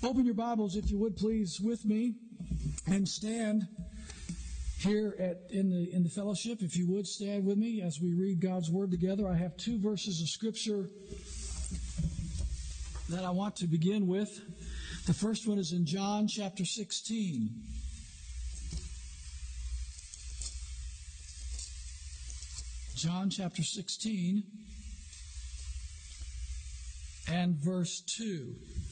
Open your Bibles, if you would, please, with me, and stand here in the fellowship. If you would, stand with me as we read God's Word together. I have two verses of Scripture that I want to begin with. The first one is in John chapter 16. John chapter 16 and verse 2.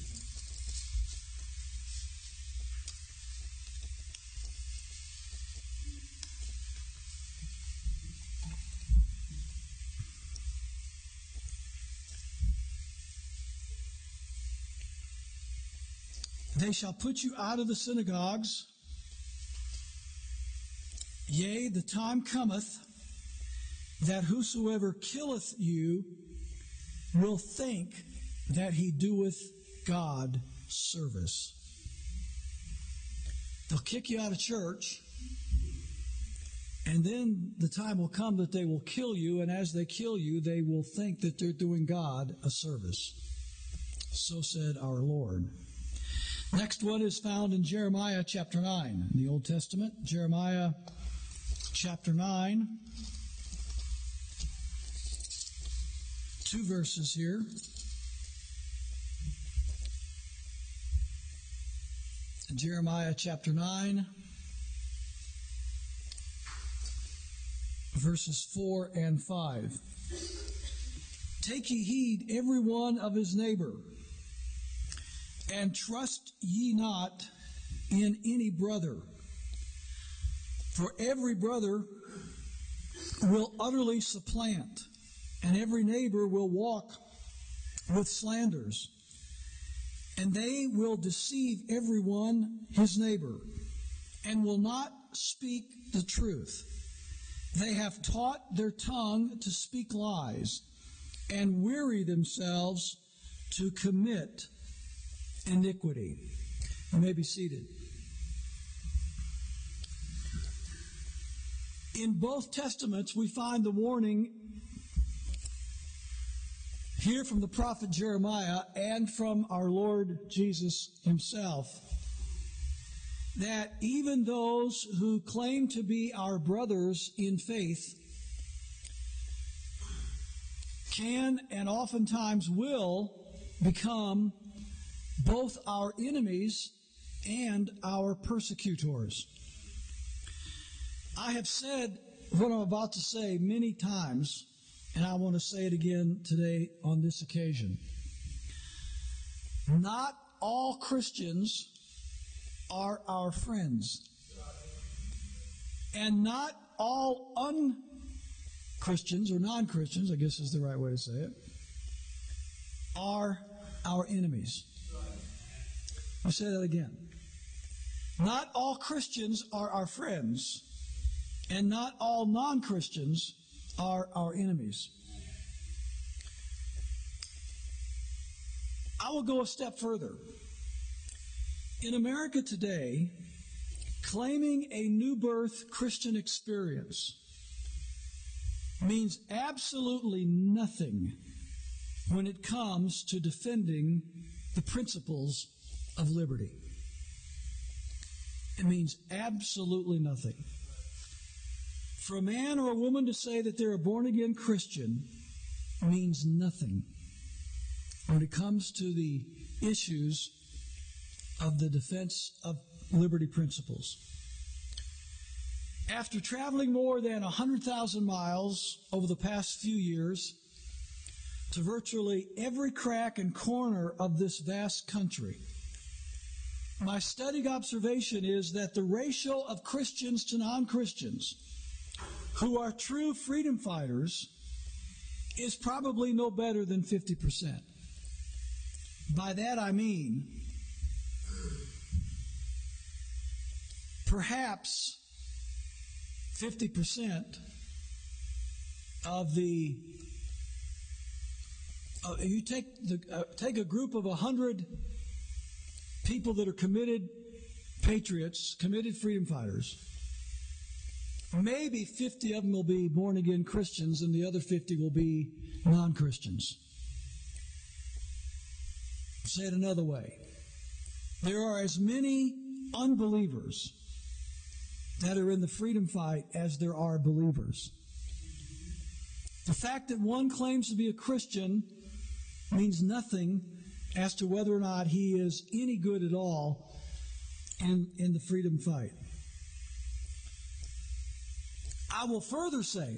They shall put you out of the synagogues. Yea, the time cometh that whosoever killeth you will think that he doeth God service. They'll kick you out of church, and then the time will come that they will kill you, and as they kill you, they will think that they're doing God a service. So said our Lord. Next one is found in Jeremiah chapter 9 in the Old Testament. Jeremiah chapter 9. Two verses here. Jeremiah chapter 9, verses 4 and 5. Take ye heed every one of his neighbor, and trust ye not in any brother. For every brother will utterly supplant, and every neighbor will walk with slanders. And they will deceive every one his neighbor, and will not speak the truth. They have taught their tongue to speak lies, and weary themselves to commit iniquity. You may be seated. In both Testaments, we find the warning here from the prophet Jeremiah and from our Lord Jesus himself that even those who claim to be our brothers in faith can and oftentimes will become both our enemies and our persecutors. I have said what I'm about to say many times, and I want to say it again today on this occasion. Not all Christians are our friends. And not all un-Christians, or non-Christians, I guess is the right way to say it, are our enemies. I'll say that again. Not all Christians are our friends, and not all non-Christians are our enemies. I will go a step further. In America today, claiming a new birth Christian experience means absolutely nothing when it comes to defending the principles of liberty. It means absolutely nothing. For a man or a woman to say that they're a born-again Christian means nothing when it comes to the issues of the defense of liberty principles. After traveling more than 100,000 miles over the past few years to virtually every crack and corner of this vast country, my studied observation is that the ratio of Christians to non-Christians who are true freedom fighters is probably no better than 50%. By that I mean, perhaps 50% of the you take a group of 100 people that are committed patriots, committed freedom fighters. Maybe 50 of them will be born-again Christians and the other 50 will be non-Christians. Say it another way. There are as many unbelievers that are in the freedom fight as there are believers. The fact that one claims to be a Christian means nothing as to whether or not he is any good at all in the freedom fight. I will further say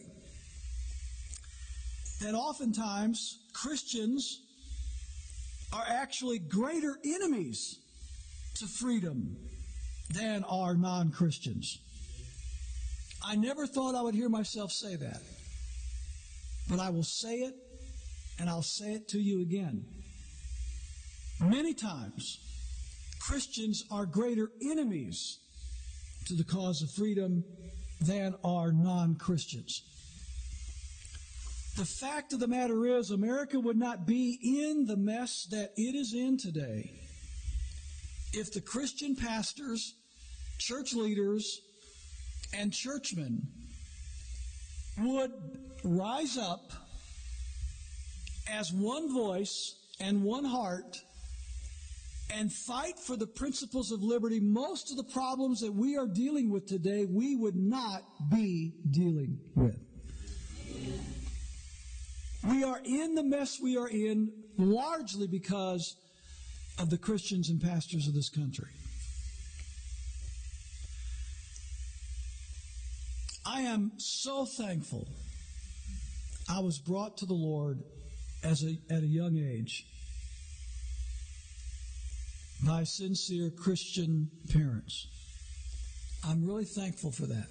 that oftentimes Christians are actually greater enemies to freedom than are non-Christians. I never thought I would hear myself say that, but I will say it, and I'll say it to you again. Many times, Christians are greater enemies to the cause of freedom than are non-Christians. The fact of the matter is, America would not be in the mess that it is in today if the Christian pastors, church leaders, and churchmen would rise up as one voice and one heart and fight for the principles of liberty. Most of the problems that we are dealing with today, we would not be dealing with. We are in the mess we are in largely because of the Christians and pastors of this country. I am so thankful I was brought to the Lord at a young age by sincere Christian parents. I'm really thankful for that.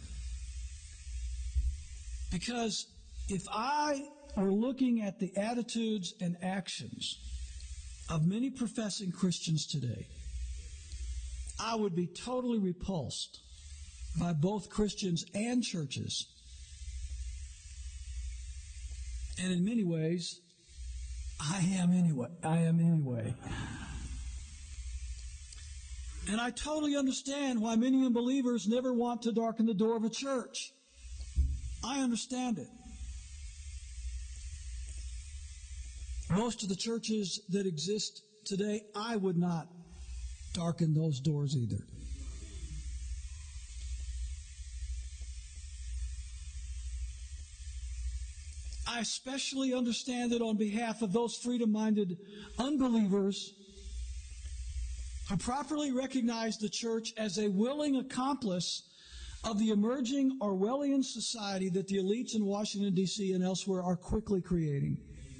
Because if I were looking at the attitudes and actions of many professing Christians today, I would be totally repulsed by both Christians and churches. And in many ways, I am anyway. And I totally understand why many unbelievers never want to darken the door of a church. I understand it. Most of the churches that exist today, I would not darken those doors either. I especially understand it on behalf of those freedom-minded unbelievers who properly recognize the church as a willing accomplice of the emerging Orwellian society that the elites in Washington, D.C. and elsewhere are quickly creating.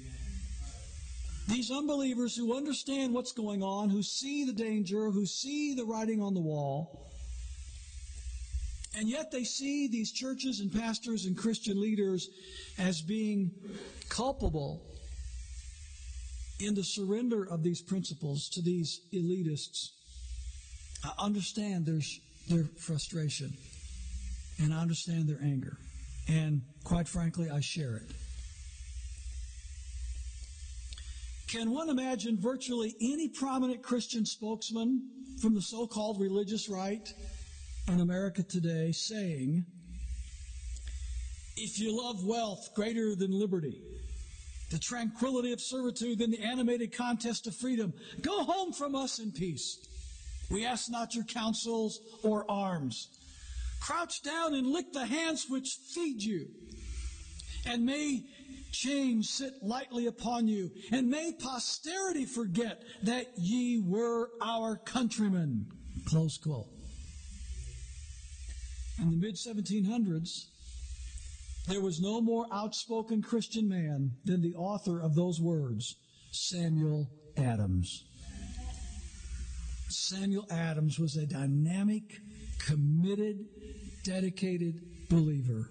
These unbelievers who understand what's going on, who see the danger, who see the writing on the wall, and yet they see these churches and pastors and Christian leaders as being culpable in the surrender of these principles to these elitists. I understand their frustration, and I understand their anger, and quite frankly, I share it. Can one imagine virtually any prominent Christian spokesman from the so-called religious right in America today saying, if you love wealth greater than liberty, the tranquility of servitude than the animated contest of freedom, go home from us in peace. We ask not your counsels or arms. Crouch down and lick the hands which feed you, and may chains sit lightly upon you, and may posterity forget that ye were our countrymen. Close quote. In the mid-1700s, there was no more outspoken Christian man than the author of those words, Samuel Adams. Samuel Adams was a dynamic, committed, dedicated believer.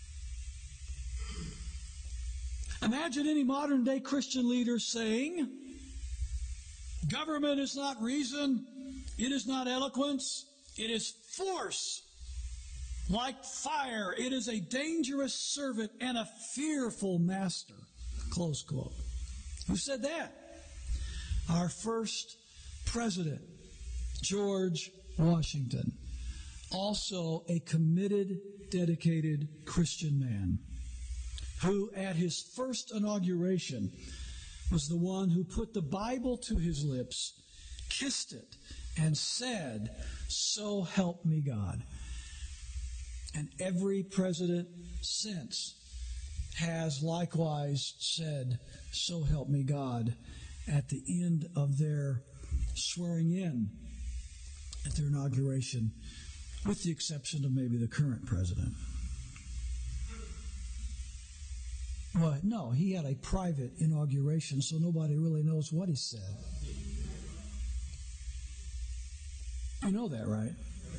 Imagine any modern-day Christian leader saying, government is not reason, it is not eloquence, it is force. Like fire, it is a dangerous servant and a fearful master. Close quote. Who said that? Our first president, George Washington. Also a committed, dedicated Christian man who at his first inauguration was the one who put the Bible to his lips, kissed it, and said, "So help me God." And every president since has likewise said, "So help me God," at the end of their swearing in at their inauguration, with the exception of maybe the current president. Well, no, he had a private inauguration, so nobody really knows what he said. You know that, right?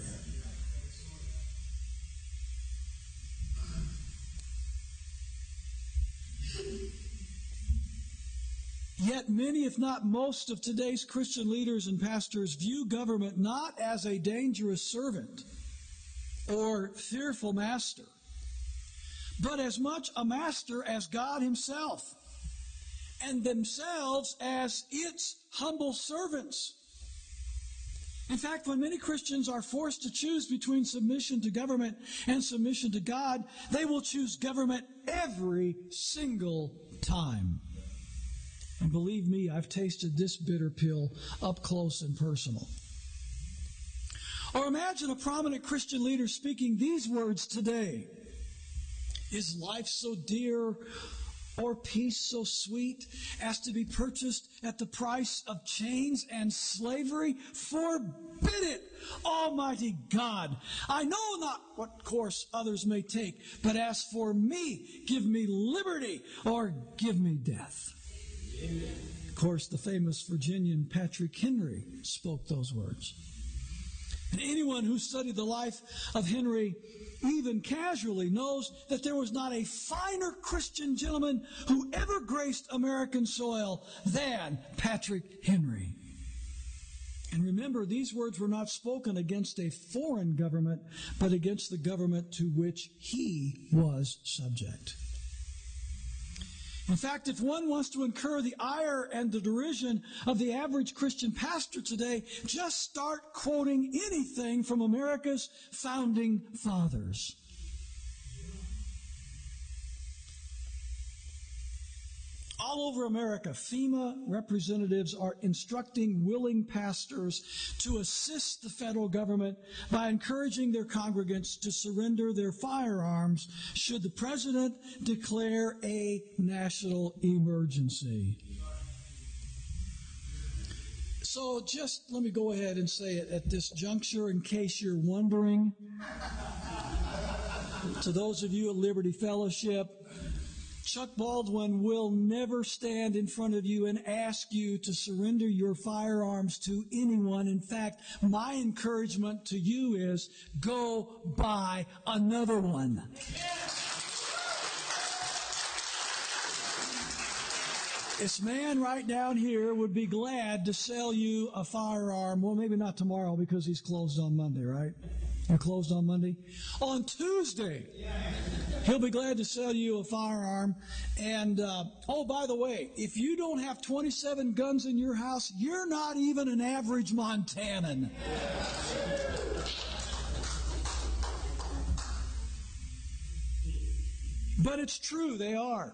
Yet many, if not most, of today's Christian leaders and pastors view government not as a dangerous servant or fearful master, but as much a master as God himself, and themselves as its humble servants. In fact, when many Christians are forced to choose between submission to government and submission to God, they will choose government every single time. And believe me, I've tasted this bitter pill up close and personal. Or imagine a prominent Christian leader speaking these words today: "Is life so dear, or peace so sweet, as to be purchased at the price of chains and slavery? Forbid it, Almighty God. I know not what course others may take, but as for me, give me liberty or give me death." Amen. Of course, the famous Virginian Patrick Henry spoke those words. And anyone who studied the life of Henry, even casually, knows that there was not a finer Christian gentleman who ever graced American soil than Patrick Henry. And remember, these words were not spoken against a foreign government, but against the government to which he was subject. In fact, if one wants to incur the ire and the derision of the average Christian pastor today, just start quoting anything from America's founding fathers. All over America, FEMA representatives are instructing willing pastors to assist the federal government by encouraging their congregants to surrender their firearms should the president declare a national emergency. So just let me go ahead and say it at this juncture in case you're wondering. To those of you at Liberty Fellowship, Chuck Baldwin will never stand in front of you and ask you to surrender your firearms to anyone. In fact, my encouragement to you is go buy another one. This man right down here would be glad to sell you a firearm. Well, maybe not tomorrow because he's closed on Monday, right? You're closed on Monday? On Tuesday, he'll be glad to sell you a firearm. And, oh, by the way, if you don't have 27 guns in your house, you're not even an average Montanan. But it's true, they are.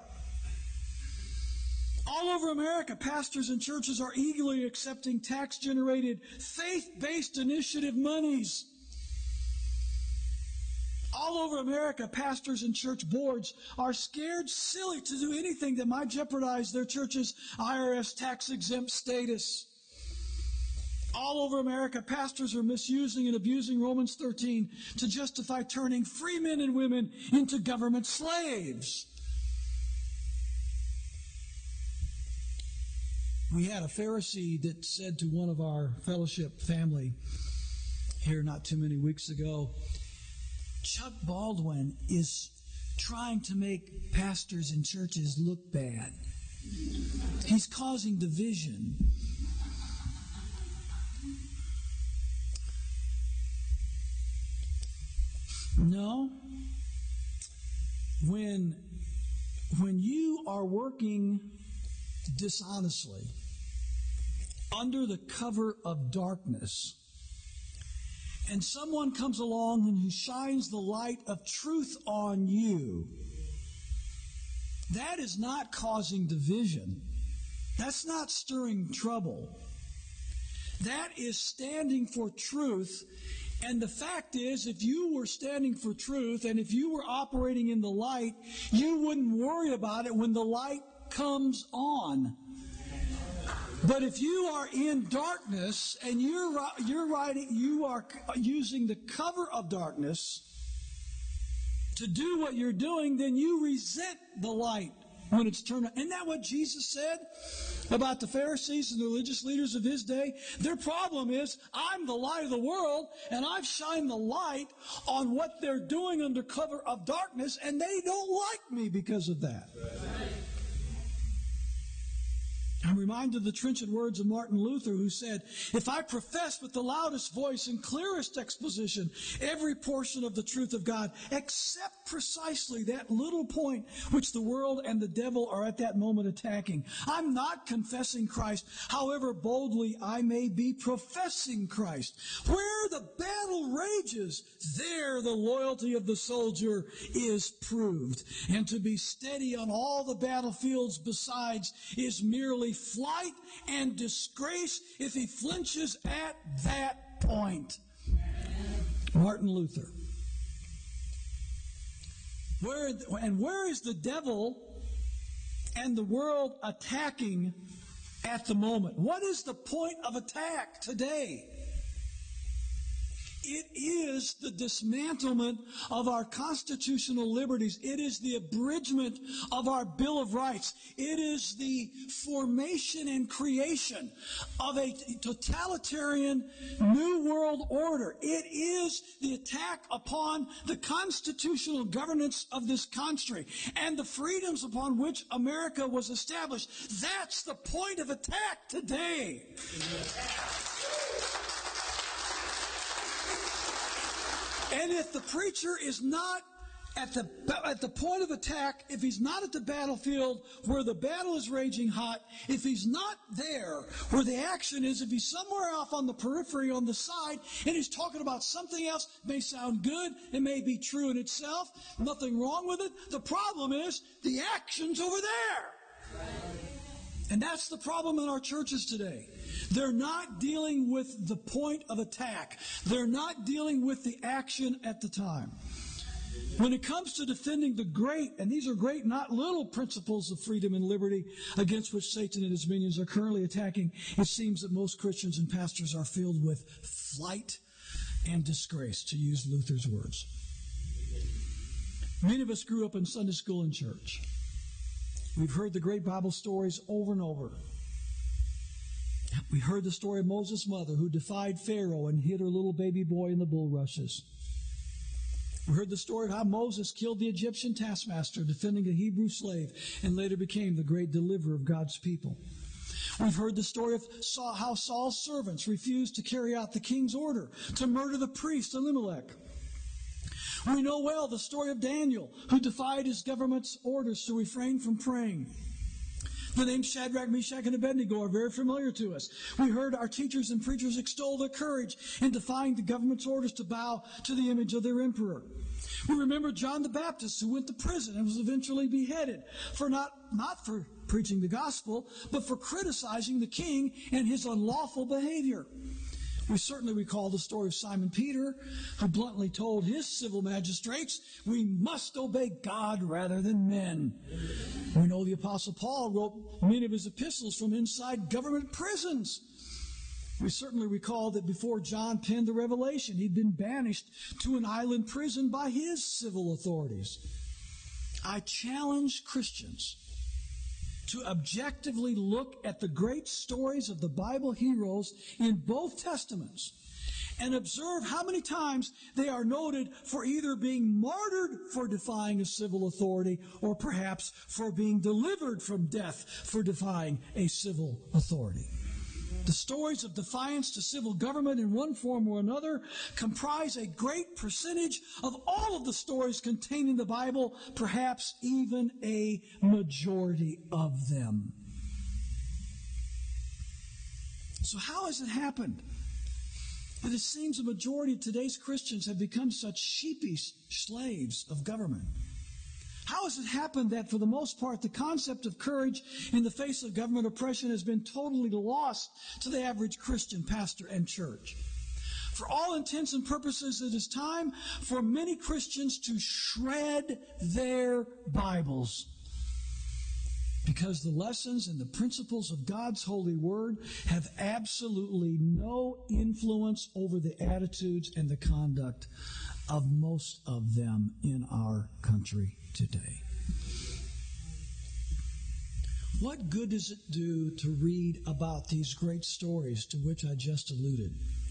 All over America, pastors and churches are eagerly accepting tax-generated, faith-based initiative monies. All over America, pastors and church boards are scared silly to do anything that might jeopardize their church's IRS tax-exempt status. All over America, pastors are misusing and abusing Romans 13 to justify turning free men and women into government slaves. We had a Pharisee that said to one of our fellowship family here not too many weeks ago, Chuck Baldwin is trying to make pastors and churches look bad. He's causing division. No. When you are working dishonestly under the cover of darkness, and someone comes along and who shines the light of truth on you, that is not causing division. That's not stirring trouble. That is standing for truth. And the fact is, if you were standing for truth and if you were operating in the light, you wouldn't worry about it when the light comes on. But if you are in darkness and you are using the cover of darkness to do what you're doing, then you resent the light when it's turned on. Isn't that what Jesus said about the Pharisees and the religious leaders of his day? Their problem is, I'm the light of the world, and I've shined the light on what they're doing under cover of darkness, and they don't like me because of that. I'm reminded of the trenchant words of Martin Luther, who said, if I profess with the loudest voice and clearest exposition every portion of the truth of God, except precisely that little point which the world and the devil are at that moment attacking, I'm not confessing Christ, however boldly I may be professing Christ. Where the battle rages, there the loyalty of the soldier is proved. And to be steady on all the battlefields besides is merely flight and disgrace if he flinches at that point. Martin Luther. Where is the devil and the world attacking at the moment? What is the point of attack today? It is the dismantlement of our constitutional liberties. It is the abridgment of our Bill of Rights. It is the formation and creation of a totalitarian new world order. It is the attack upon the constitutional governance of this country and the freedoms upon which America was established. That's the point of attack today. And if the preacher is not at the point of attack, if he's not at the battlefield where the battle is raging hot, if he's not there where the action is, if he's somewhere off on the periphery on the side and he's talking about something else, it may sound good, it may be true in itself, nothing wrong with it. The problem is the action's over there. And that's the problem in our churches today. They're not dealing with the point of attack. They're not dealing with the action at the time. When it comes to defending the great, and these are great, not little, principles of freedom and liberty against which Satan and his minions are currently attacking, it seems that most Christians and pastors are filled with flight and disgrace, to use Luther's words. Many of us grew up in Sunday school and church. We've heard the great Bible stories over and over. We heard the story of Moses' mother who defied Pharaoh and hid her little baby boy in the bulrushes. We heard the story of how Moses killed the Egyptian taskmaster defending a Hebrew slave and later became the great deliverer of God's people. We've heard the story of how Saul's servants refused to carry out the king's order to murder the priest Elimelech. We know well the story of Daniel, who defied his government's orders to refrain from praying. The names Shadrach, Meshach, and Abednego are very familiar to us. We heard our teachers and preachers extol their courage in defying the government's orders to bow to the image of their emperor. We remember John the Baptist, who went to prison and was eventually beheaded for not for preaching the gospel, but for criticizing the king and his unlawful behavior. We certainly recall the story of Simon Peter, who bluntly told his civil magistrates, we must obey God rather than men. We know the Apostle Paul wrote many of his epistles from inside government prisons. We certainly recall that before John penned the Revelation, he'd been banished to an island prison by his civil authorities. I challenge Christians to objectively look at the great stories of the Bible heroes in both Testaments and observe how many times they are noted for either being martyred for defying a civil authority or perhaps for being delivered from death for defying a civil authority. The stories of defiance to civil government in one form or another comprise a great percentage of all of the stories contained in the Bible, perhaps even a majority of them. So how has it happened that it seems a majority of today's Christians have become such sheepish slaves of government? How has it happened that, for the most part, the concept of courage in the face of government oppression has been totally lost to the average Christian pastor and church? For all intents and purposes, it is time for many Christians to shred their Bibles, because the lessons and the principles of God's holy word have absolutely no influence over the attitudes and the conduct of most of them in our country today. What good does it do to read about these great stories to which I just alluded,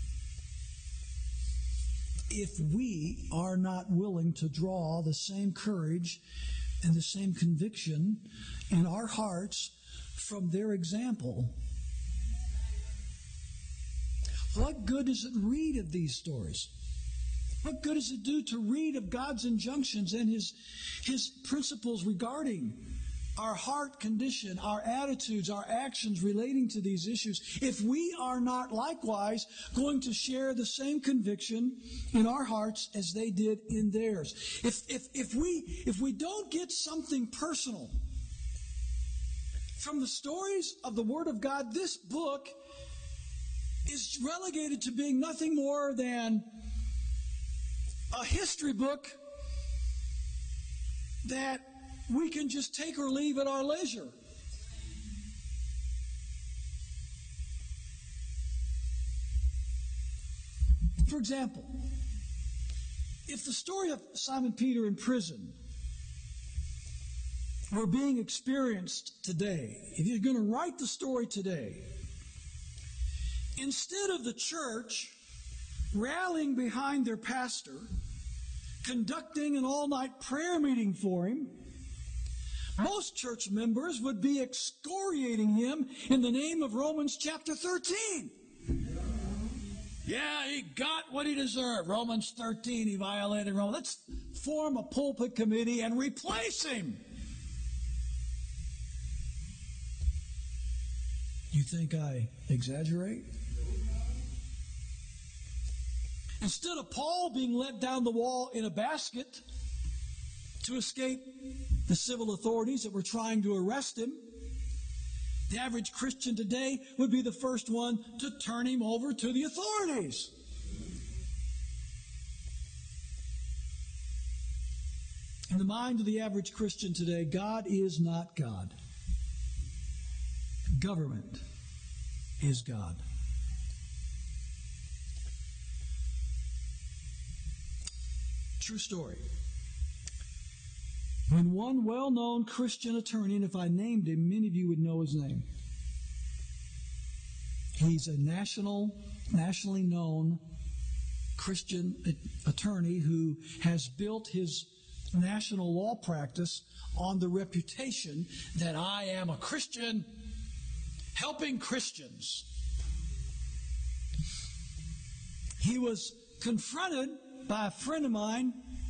if we are not willing to draw the same courage and the same conviction in our hearts from their example? What good does it read of these stories? What good does it do to read of God's injunctions and His principles regarding our heart condition, our attitudes, our actions relating to these issues, if we are not likewise going to share the same conviction in our hearts as they did in theirs? If we don't get something personal from the stories of the Word of God, this book is relegated to being nothing more than a history book that we can just take or leave at our leisure. For example, if the story of Simon Peter in prison were being experienced today, if you're going to write the story today, instead of the church rallying behind their pastor, conducting an all-night prayer meeting for him, most church members would be excoriating him in the name of Romans chapter 13. Yeah, he got what he deserved. Romans 13, he violated Romans. Let's form a pulpit committee and replace him. You think I exaggerate? Instead of Paul being let down the wall in a basket to escape the civil authorities that were trying to arrest him, the average Christian today would be the first one to turn him over to the authorities. In the mind of the average Christian today, God is not God. Government is God. True story. When one well-known Christian attorney, and if I named him, many of you would know his name. He's a nationally known Christian attorney who has built his national law practice on the reputation that I am a Christian helping Christians. He was confronted by a friend of mine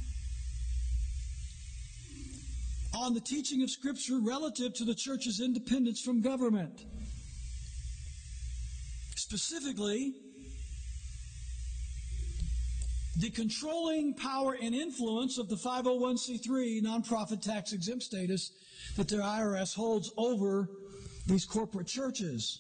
on the teaching of Scripture relative to the church's independence from government. Specifically, the controlling power and influence of the 501c3 nonprofit tax exempt status that the IRS holds over these corporate churches.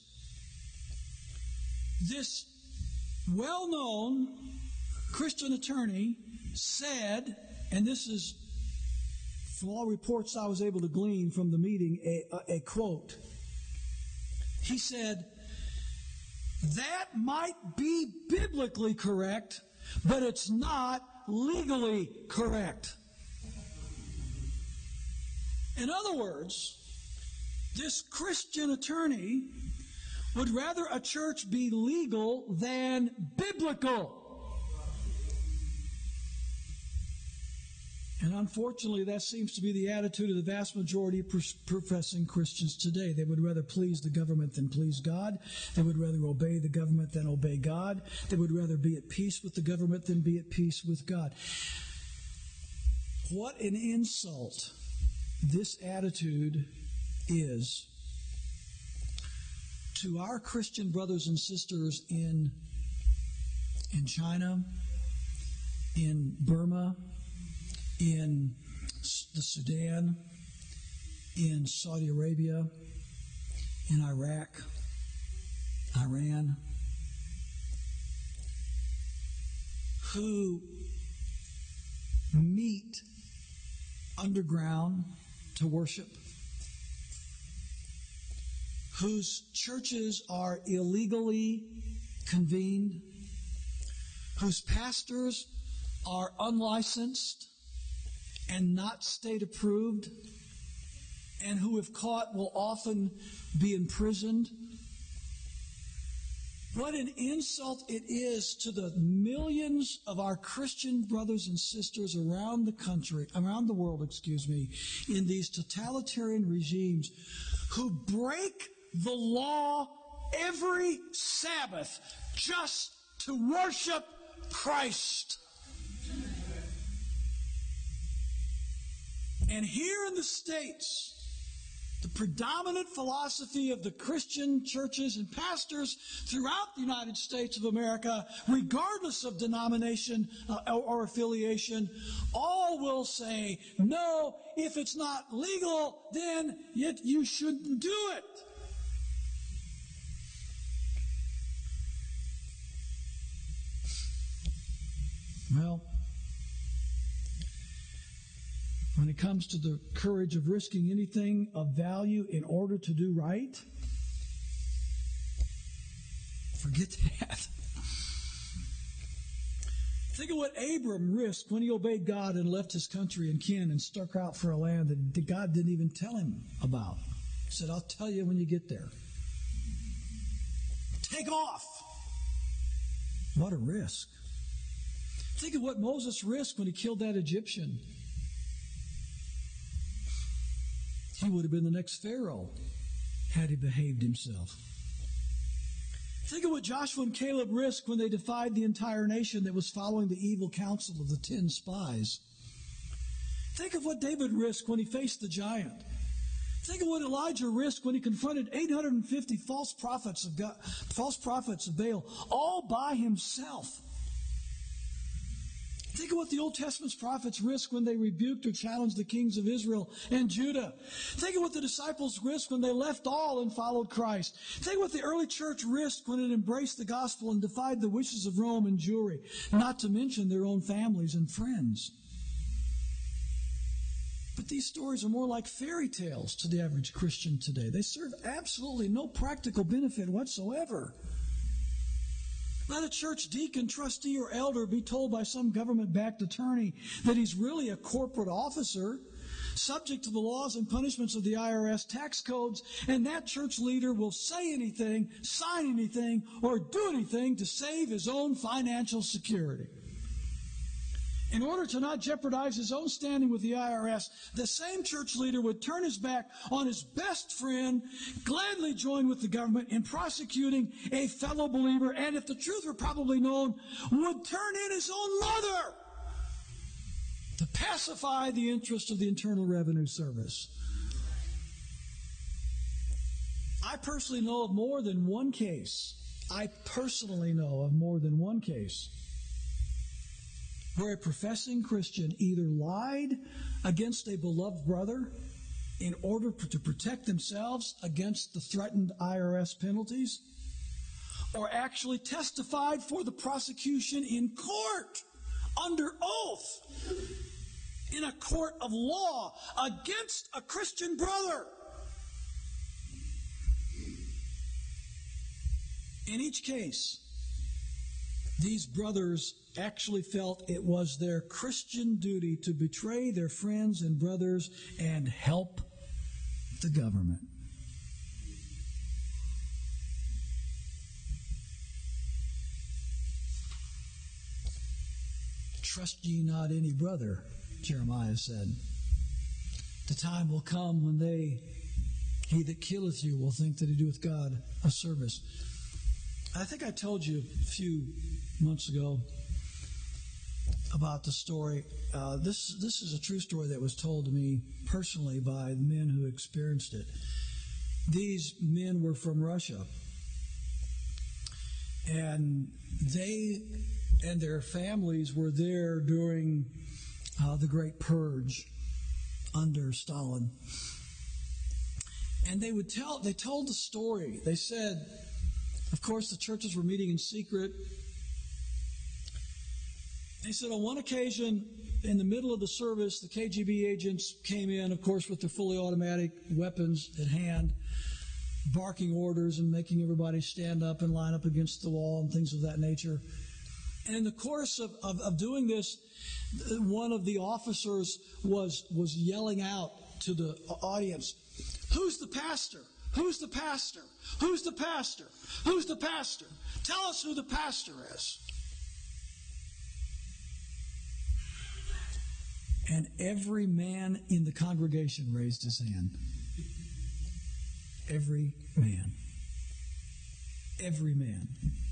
This well-known Christian attorney said, and this is from all reports I was able to glean from the meeting, a quote. He said, "That might be biblically correct, but it's not legally correct." In other words, this Christian attorney would rather a church be legal than biblical. And unfortunately, that seems to be the attitude of the vast majority of professing Christians today. They would rather please the government than please God. They would rather obey the government than obey God. They would rather be at peace with the government than be at peace with God. What an insult this attitude is to our Christian brothers and sisters in China, in Burma, in the Sudan, in Saudi Arabia, in Iraq, Iran, who meet underground to worship, whose churches are illegally convened, whose pastors are unlicensed and not state approved, and who, if caught, will often be imprisoned. What an insult it is to the millions of our Christian brothers and sisters around the world, in these totalitarian regimes who break the law every Sabbath just to worship Christ. And here in the States, the predominant philosophy of the Christian churches and pastors throughout the United States of America, regardless of denomination or affiliation, all will say, no, if it's not legal, then you shouldn't do it. Well, when it comes to the courage of risking anything of value in order to do right, forget that. Think of what Abram risked when he obeyed God and left his country and kin and struck out for a land that God didn't even tell him about. He said, I'll tell you when you get there. Take off. What a risk. Think of what Moses risked when he killed that Egyptian. He would have been the next Pharaoh had he behaved himself. Think of what Joshua and Caleb risked when they defied the entire nation that was following the evil counsel of the 10 spies. Think of what David risked when he faced the giant. Think of what Elijah risked when he confronted 850 false prophets of Baal, all by himself. Think of what the Old Testament's prophets risked when they rebuked or challenged the kings of Israel and Judah. Think of what the disciples risked when they left all and followed Christ. Think of what the early church risked when it embraced the gospel and defied the wishes of Rome and Jewry, not to mention their own families and friends. But these stories are more like fairy tales to the average Christian today. They serve absolutely no practical benefit whatsoever. Let a church deacon, trustee, or elder be told by some government-backed attorney that he's really a corporate officer, subject to the laws and punishments of the IRS tax codes, and that church leader will say anything, sign anything, or do anything to save his own financial security. In order to not jeopardize his own standing with the IRS, the same church leader would turn his back on his best friend, gladly join with the government in prosecuting a fellow believer, and if the truth were probably known, would turn in his own mother to pacify the interest of the Internal Revenue Service. I personally know of more than one case where a professing Christian either lied against a beloved brother in order to protect themselves against the threatened IRS penalties, or actually testified for the prosecution in court under oath in a court of law against a Christian brother. In each case, these brothers actually felt it was their Christian duty to betray their friends and brothers and help the government. Trust ye not any brother, Jeremiah said. The time will come when he that killeth you will think that he doeth God a service. I think I told you a few months ago about the story. This is a true story that was told to me personally by the men who experienced it. These men were from Russia, and they and their families were there during the Great Purge under Stalin. And they told the story. They said, of course, the churches were meeting in secret. They said on one occasion, in the middle of the service, the KGB agents came in, of course, with their fully automatic weapons at hand, barking orders and making everybody stand up and line up against the wall and things of that nature. And in the course of doing this, one of the officers was yelling out to the audience, "Who's the pastor? Who's the pastor? Who's the pastor? Who's the pastor? Tell us who the pastor is." And every man in the congregation raised his hand. Every man. Every man.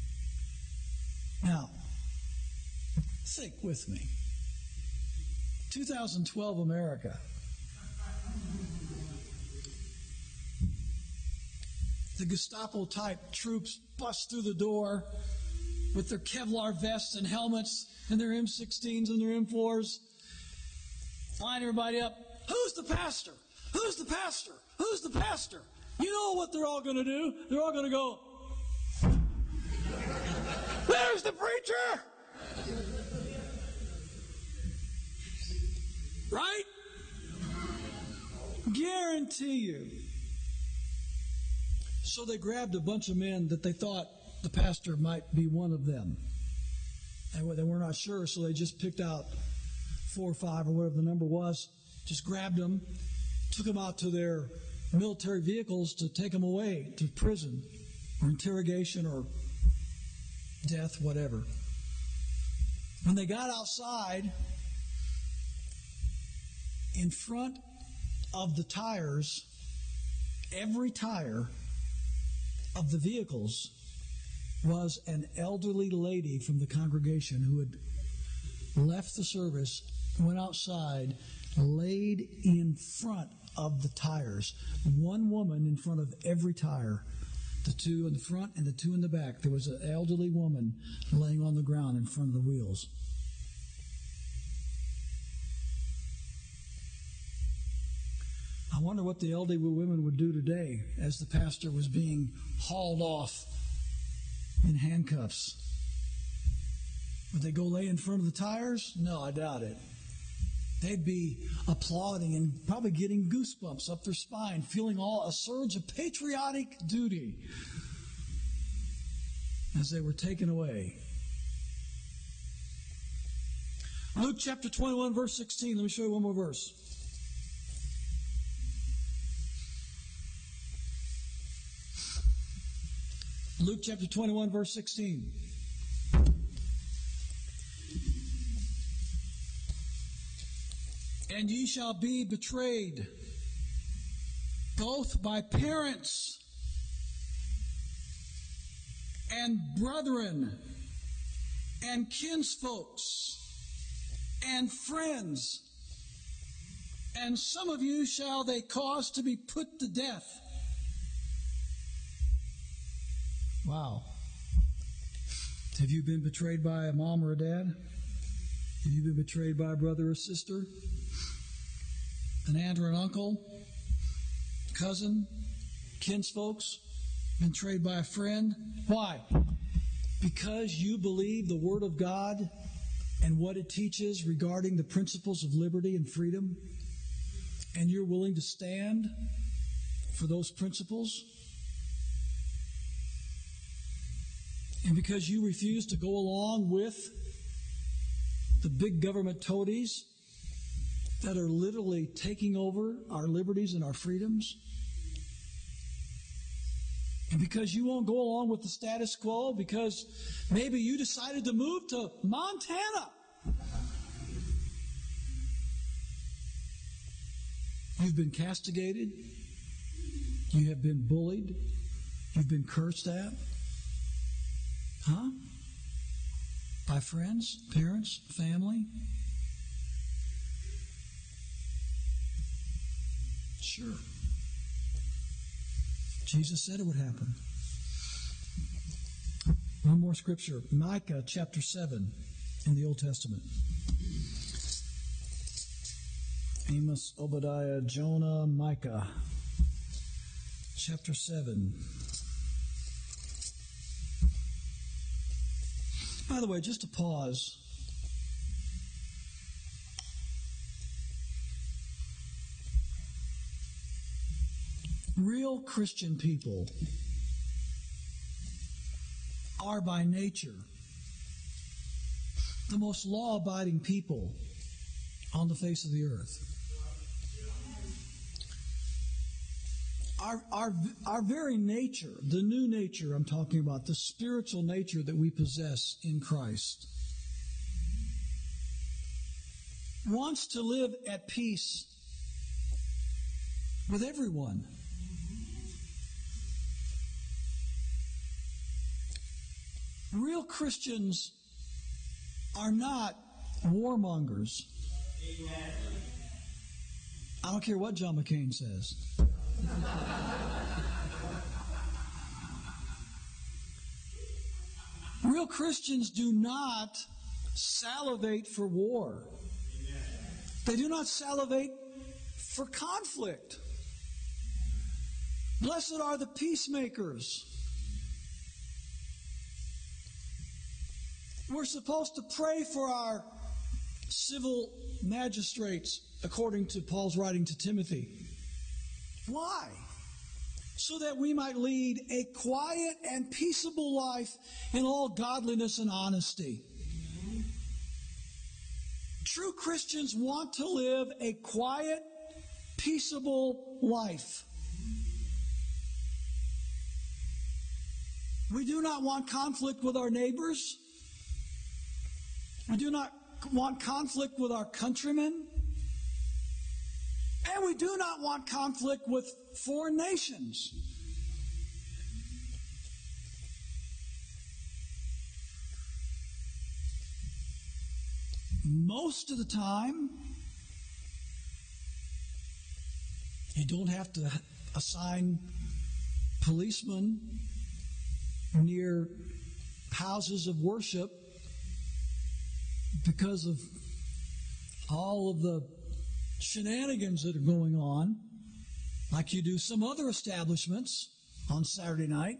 Now, think with me. 2012 America. The Gestapo-type troops bust through the door with their Kevlar vests and helmets and their M16s and their M4s. Line everybody up. Who's the pastor? Who's the pastor? Who's the pastor? You know what they're all going to do? They're all going to go, "There's the preacher!" Right? Guarantee you. So they grabbed a bunch of men that they thought the pastor might be one of them. And they were not sure, so they just picked out 4 or 5 or whatever the number was, just grabbed them, took them out to their military vehicles to take them away to prison or interrogation or death, whatever. When they got outside, in front of the tires, every tire of the vehicles was an elderly lady from the congregation who had left the service, went outside, laid in front of the tires. One woman in front of every tire. The 2 in the front and the 2 in the back. There was an elderly woman laying on the ground in front of the wheels. I wonder what the elderly women would do today as the pastor was being hauled off in handcuffs. Would they go lay in front of the tires? No, I doubt it. They'd be applauding and probably getting goosebumps up their spine, feeling a surge of patriotic duty as they were taken away. Luke chapter 21, verse 16. Let me show you one more verse. Luke chapter 21, verse 16. And ye shall be betrayed, both by parents and brethren and kinsfolks and friends. And some of you shall they cause to be put to death. Wow. Have you been betrayed by a mom or a dad? Have you been betrayed by a brother or sister? An aunt or an uncle? Cousin? Kinsfolks? Been betrayed by a friend? Why? Because you believe the Word of God and what it teaches regarding the principles of liberty and freedom, and you're willing to stand for those principles? And because you refuse to go along with the big government toadies that are literally taking over our liberties and our freedoms? And because you won't go along with the status quo, because maybe you decided to move to Montana. You've been castigated. You have been bullied. You've been cursed at. Huh? By friends, parents, family? Sure. Jesus said it would happen. One more scripture. Micah chapter 7 in the Old Testament. Amos, Obadiah, Jonah, Micah. Chapter 7. By the way, just to pause. Real Christian people are by nature the most law-abiding people on the face of the earth. Our very nature, the new nature I'm talking about, the spiritual nature that we possess in Christ, wants to live at peace with everyone. Real Christians are not warmongers. I don't care what John McCain says. Real Christians do not salivate for war. They do not salivate for conflict. Blessed are the peacemakers. We're supposed to pray for our civil magistrates, according to Paul's writing to Timothy. Why? So that we might lead a quiet and peaceable life in all godliness and honesty. True Christians want to live a quiet, peaceable life. We do not want conflict with our neighbors. We do not want conflict with our countrymen. And we do not want conflict with foreign nations. Most of the time, you don't have to assign policemen near houses of worship because of all of the shenanigans that are going on, like you do some other establishments on Saturday night.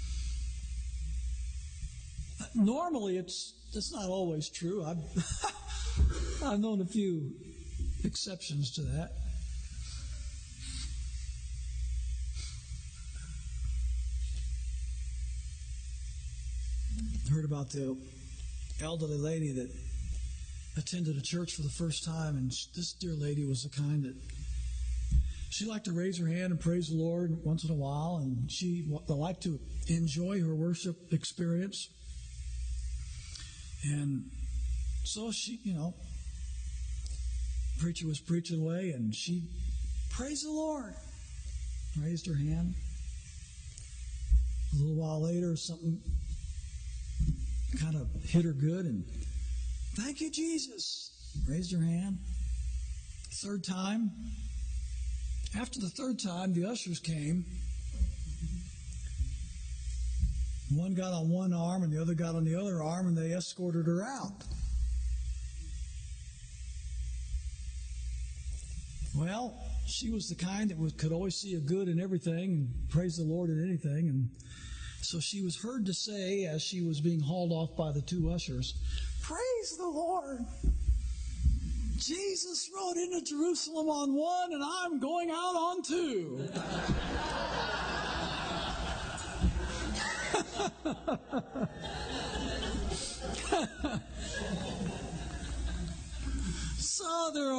Normally, that's not always true. I've known a few exceptions to that. Heard about the elderly lady that attended a church for the first time, and this dear lady was the kind that she liked to raise her hand and praise the Lord once in a while, and she liked to enjoy her worship experience. And so she, preacher was preaching away, and she praised the Lord, raised her hand. A little while later, something kind of hit her good, and thank you, Jesus. Raised her hand. Third time. After the third time, the ushers came. One got on one arm and the other got on the other arm, and they escorted her out. Well, she was the kind that could always see a good in everything and praise the Lord in anything. And so she was heard to say, as she was being hauled off by the two ushers, "Praise the Lord. Jesus rode into Jerusalem on one, and I'm going out on two." So there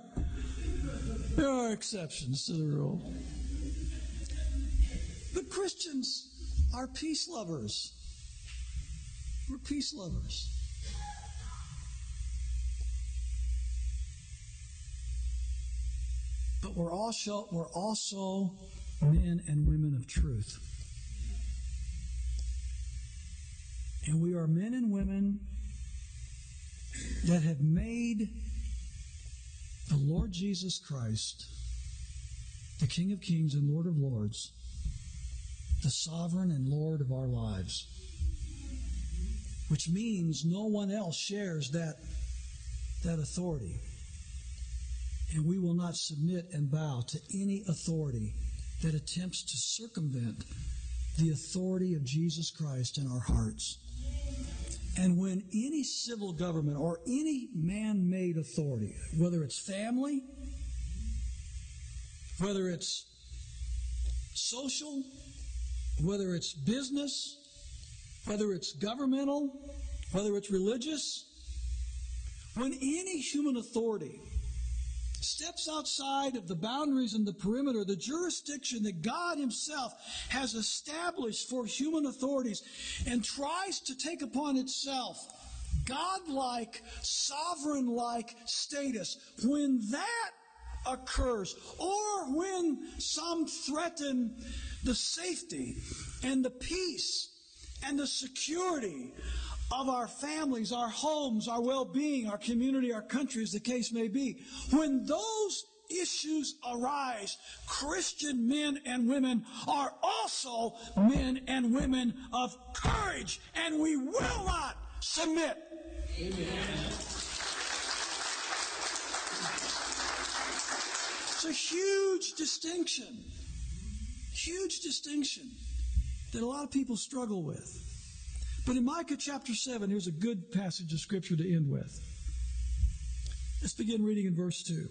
are exceptions to the rule. But Christians are peace lovers. We're peace lovers. But we're also men and women of truth. And we are men and women that have made the Lord Jesus Christ, the King of Kings and Lord of Lords, the sovereign and Lord of our lives. Which means no one else shares that authority. And we will not submit and bow to any authority that attempts to circumvent the authority of Jesus Christ in our hearts. And when any civil government or any man-made authority, whether it's family, whether it's social, whether it's business, whether it's governmental, whether it's religious, when any human authority steps outside of the boundaries and the perimeter, the jurisdiction that God Himself has established for human authorities, and tries to take upon itself God-like, sovereign-like status, when that occurs, or when some threaten the safety and the peace and the security of our families, our homes, our well-being, our community, our country, as the case may be, when those issues arise, Christian men and women are also men and women of courage, and we will not submit. Amen. It's a huge distinction that a lot of people struggle with. But in Micah chapter 7, here's a good passage of Scripture to end with. Let's begin reading in verse 2.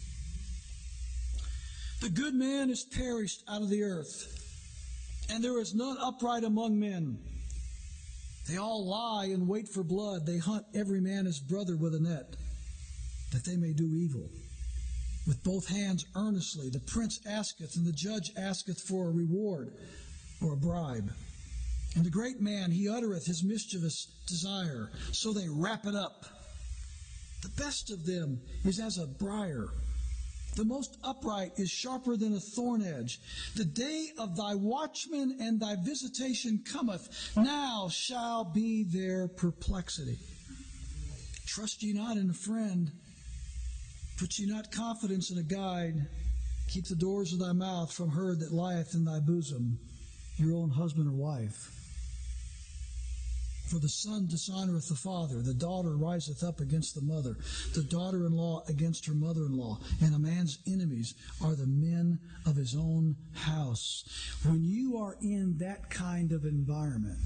The good man is perished out of the earth, and there is none upright among men. They all lie and wait for blood. They hunt every man his brother with a net, that they may do evil. With both hands earnestly, the prince asketh, and the judge asketh for a reward or a bribe. And the great man, he uttereth his mischievous desire, so they wrap it up. The best of them is as a briar. The most upright is sharper than a thorn edge. The day of thy watchman and thy visitation cometh. Now shall be their perplexity. Trust ye not in a friend. Put ye not confidence in a guide. Keep the doors of thy mouth from her that lieth in thy bosom, your own husband or wife. For the son dishonoreth the father, the daughter riseth up against the mother, the daughter-in-law against her mother-in-law, and a man's enemies are the men of his own house. When you are in that kind of environment,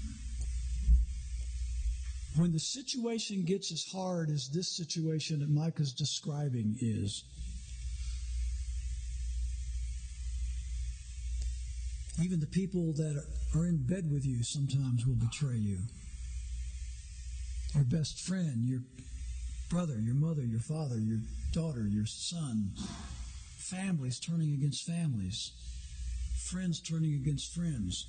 when the situation gets as hard as this situation that Micah's describing is, even the people that are in bed with you sometimes will betray you. Your best friend, your brother, your mother, your father, your daughter, your son. Families turning against families. Friends turning against friends.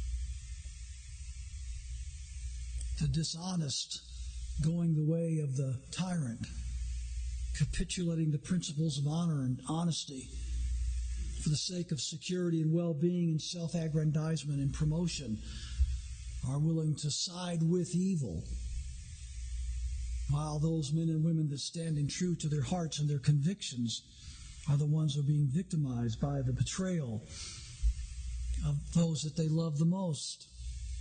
The dishonest going the way of the tyrant. Capitulating the principles of honor and honesty for the sake of security and well-being and self-aggrandizement and promotion, are willing to side with evil, while those men and women that stand in true to their hearts and their convictions are the ones who are being victimized by the betrayal of those that they love the most.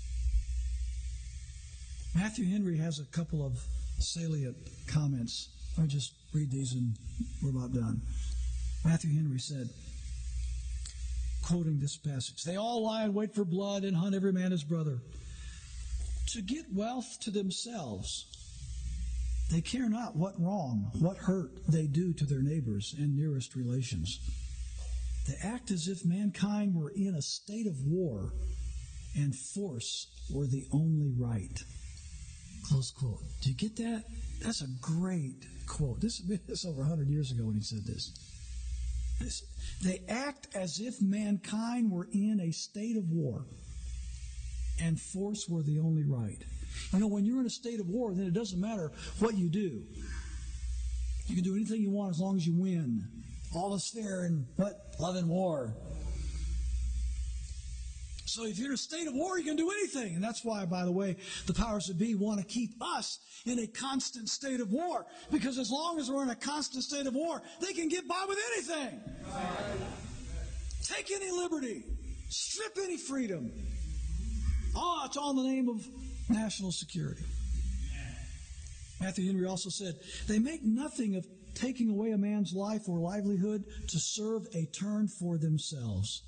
Matthew Henry has a couple of salient comments. Let me just read these and we're about done. Matthew Henry said, quoting this passage, "They all lie and wait for blood and hunt every man his brother. To get wealth to themselves, they care not what wrong, what hurt they do to their neighbors and nearest relations. They act as if mankind were in a state of war and force were the only right." Close quote. Do you get that? That's a great quote. This is over 100 years ago when he said this. They act as if mankind were in a state of war and force were the only right. You know, when you're in a state of war, then it doesn't matter what you do. You can do anything you want as long as you win. All is fair in what? Love and war. So if you're in a state of war, you can do anything. And that's why, by the way, the powers that be want to keep us in a constant state of war. Because as long as we're in a constant state of war, they can get by with anything. Take any liberty. Strip any freedom. Oh, it's all in the name of national security. Matthew Henry also said, they make nothing of taking away a man's life or livelihood to serve a turn for themselves.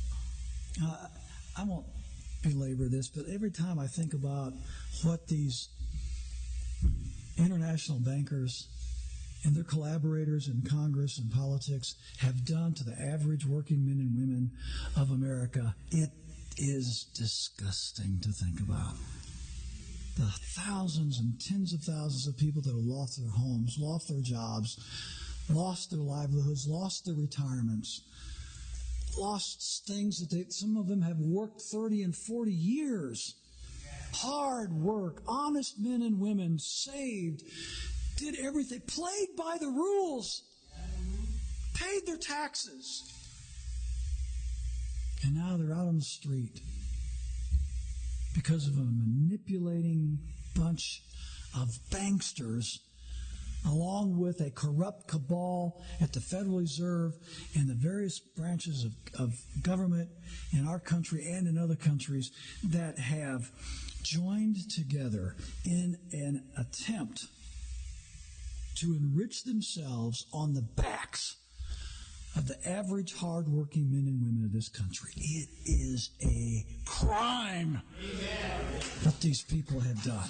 I won't belabor this, but every time I think about what these international bankers and their collaborators in Congress and politics have done to the average working men and women of America, it is disgusting to think about. The thousands and tens of thousands of people that have lost their homes, lost their jobs, lost their livelihoods, lost their retirements, lost things that some of them have worked 30 and 40 years. Hard work, honest men and women, saved, did everything, played by the rules, paid their taxes. And now they're out on the street because of a manipulating bunch of banksters, along with a corrupt cabal at the Federal Reserve and the various branches of government in our country and in other countries that have joined together in an attempt to enrich themselves on the backs of the average hardworking men and women of this country. It is a crime what these people have done.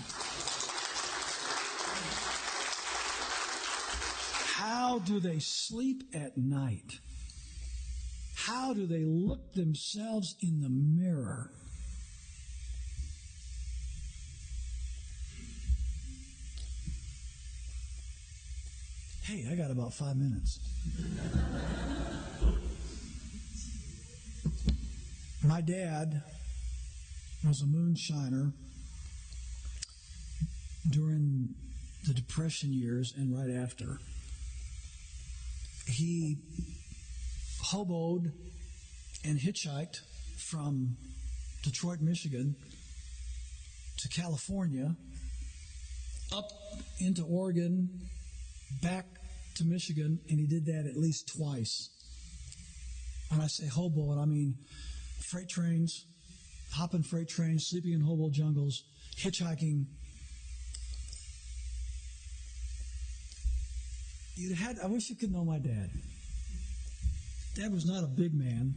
How do they sleep at night? How do they look themselves in the mirror? Hey, I got about 5 minutes. My dad was a moonshiner during the Depression years and right after. He hoboed and hitchhiked from Detroit, Michigan to California, up into Oregon, back to Michigan, and he did that at least twice. When I say hobo, I mean freight trains, hopping freight trains, sleeping in hobo jungles, hitchhiking. I wish you could know my dad. Dad was not a big man,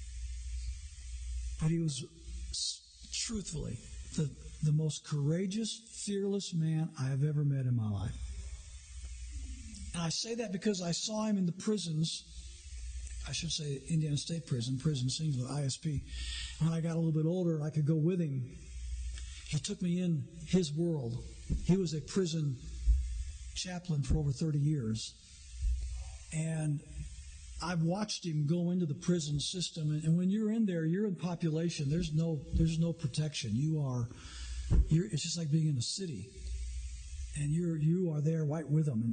but he was truthfully the most courageous, fearless man I have ever met in my life. And I say that because I saw him in the prisons, I should say Indiana State Prison singular, ISP. When I got a little bit older, I could go with him. He took me in his world. He was a prison chaplain for over 30 years. And I've watched him go into the prison system. And when you're in there, you're in population. There's no protection. It's just like being in a city. And you are there right with them.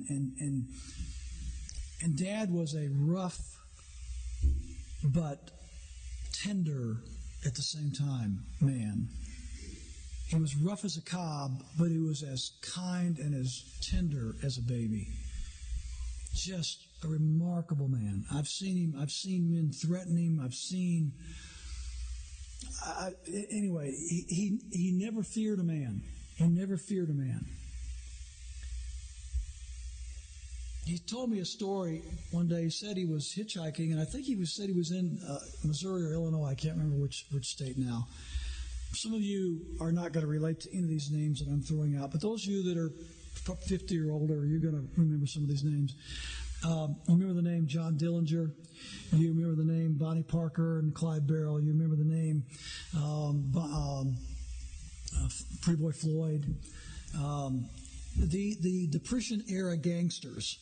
And Dad was a rough but tender at the same time man. He was rough as a cob, but he was as kind and as tender as a baby. Just a remarkable man. I've seen men threaten him. Anyway, he never feared a man. He never feared a man. He told me a story one day. He said he was hitchhiking, and I think said he was in Missouri or Illinois. I can't remember which state now. Some of you are not going to relate to any of these names that I'm throwing out, but those of you that are 50 or older, you're going to remember some of these names. You remember the name John Dillinger. You remember the name Bonnie Parker and Clyde Barrow. You remember the name Pretty Boy Floyd. The Depression-era gangsters.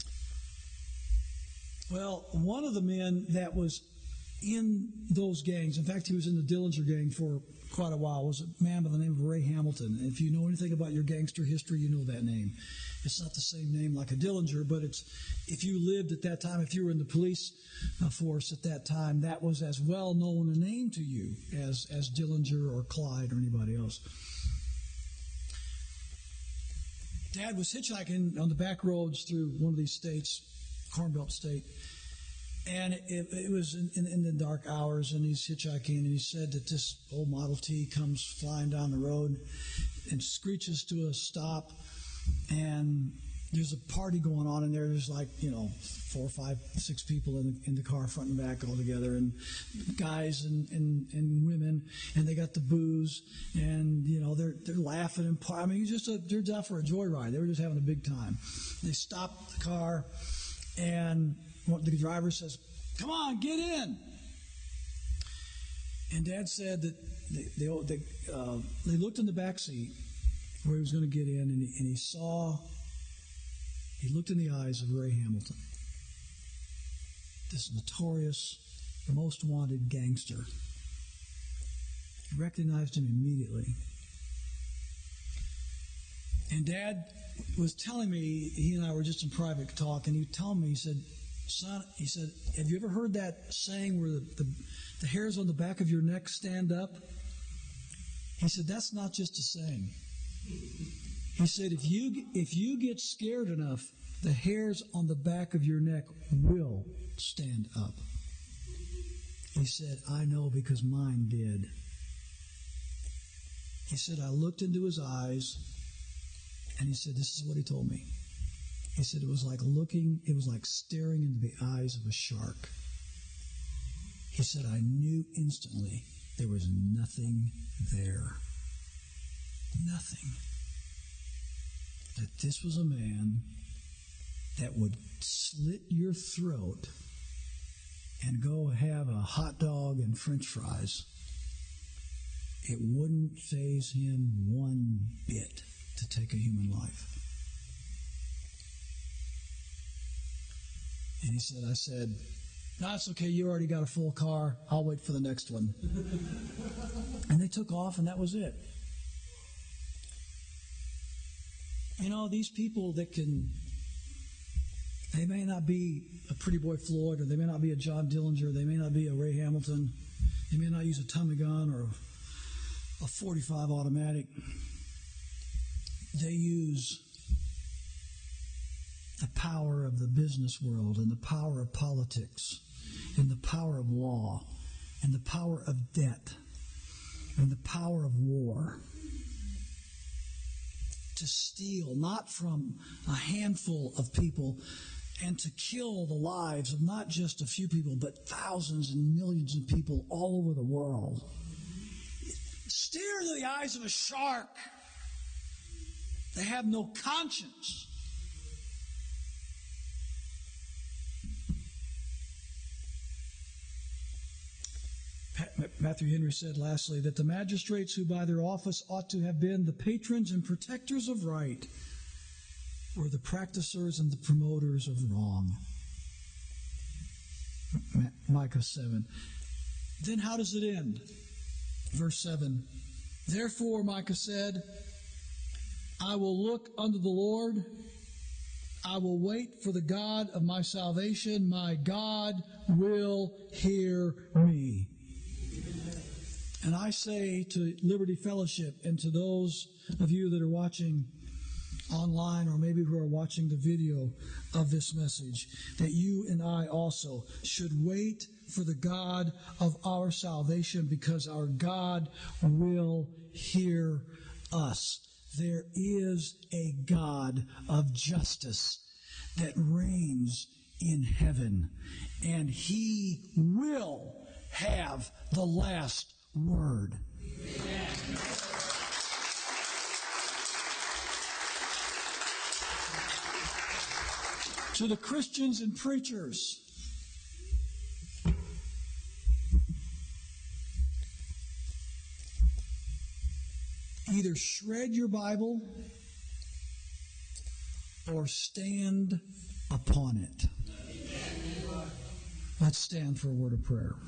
Well, one of the men that was in those gangs, in fact, he was in the Dillinger gang for quite a while, was a man by the name of Ray Hamilton. And if you know anything about your gangster history, you know that name. It's not the same name like a Dillinger, but if you lived at that time, if you were in the police force at that time, that was as well known a name to you as Dillinger or Clyde or anybody else. Dad was hitchhiking on the back roads through one of these states, Corn Belt State, and it was in the dark hours, and he's hitchhiking, and he said that this old Model T comes flying down the road and screeches to a stop, and there's a party going on in there. There's like, 4, 5, 6 people in the car, front and back all together, and guys and women, and they got the booze, and they're laughing and they're out for a joyride. They were just having a big time. They stopped the car, and the driver says, "Come on, get in." And Dad said that they looked in the back seat where he was going to get in, and he looked in the eyes of Ray Hamilton, this notorious, most wanted gangster. He recognized him immediately. And Dad was telling me, he and I were just in private talk, and he would tell me, he said, "Son," he said, "have you ever heard that saying where the hairs on the back of your neck stand up?" He said, "That's not just a saying." He said, if you get scared enough, the hairs on the back of your neck will stand up. He said, "I know because mine did." He said, "I looked into his eyes," and he said, this is what he told me. He said, it was like staring into the eyes of a shark. He said, "I knew instantly there was nothing there. Nothing. That this was a man that would slit your throat and go have a hot dog and French fries. It wouldn't faze him one bit to take a human life." And he said, I said, "No, it's okay. You already got a full car. I'll wait for the next one." And they took off, and that was it. These people they may not be a Pretty Boy Floyd, or they may not be a John Dillinger, they may not be a Ray Hamilton, they may not use a Tommy gun or a .45 automatic. They use the power of the business world, and the power of politics, and the power of law, and the power of debt, and the power of war, to steal not from a handful of people, and to kill the lives of not just a few people, but thousands and millions of people all over the world. Stare into the eyes of a shark. They have no conscience. Matthew Henry said, lastly, that the magistrates who by their office ought to have been the patrons and protectors of right were the practicers and the promoters of wrong. Micah 7. Then how does it end? Verse 7. Therefore, Micah said, "I will look unto the Lord. I will wait for the God of my salvation. My God will hear me." And I say to Liberty Fellowship and to those of you that are watching online, or maybe who are watching the video of this message, that you and I also should wait for the God of our salvation, because our God will hear us. There is a God of justice that reigns in heaven, and He will have the last word. Amen. To the Christians and preachers, either shred your Bible or stand upon it. Let's stand for a word of prayer.